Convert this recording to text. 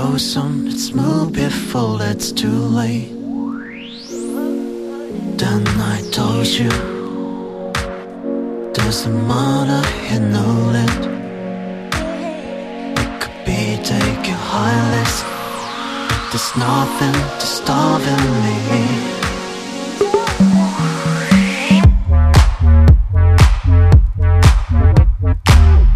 go soon, let's move before it's too late. Then I told you doesn't matter, you know that it could be taking high risk, but there's nothing to stopping me.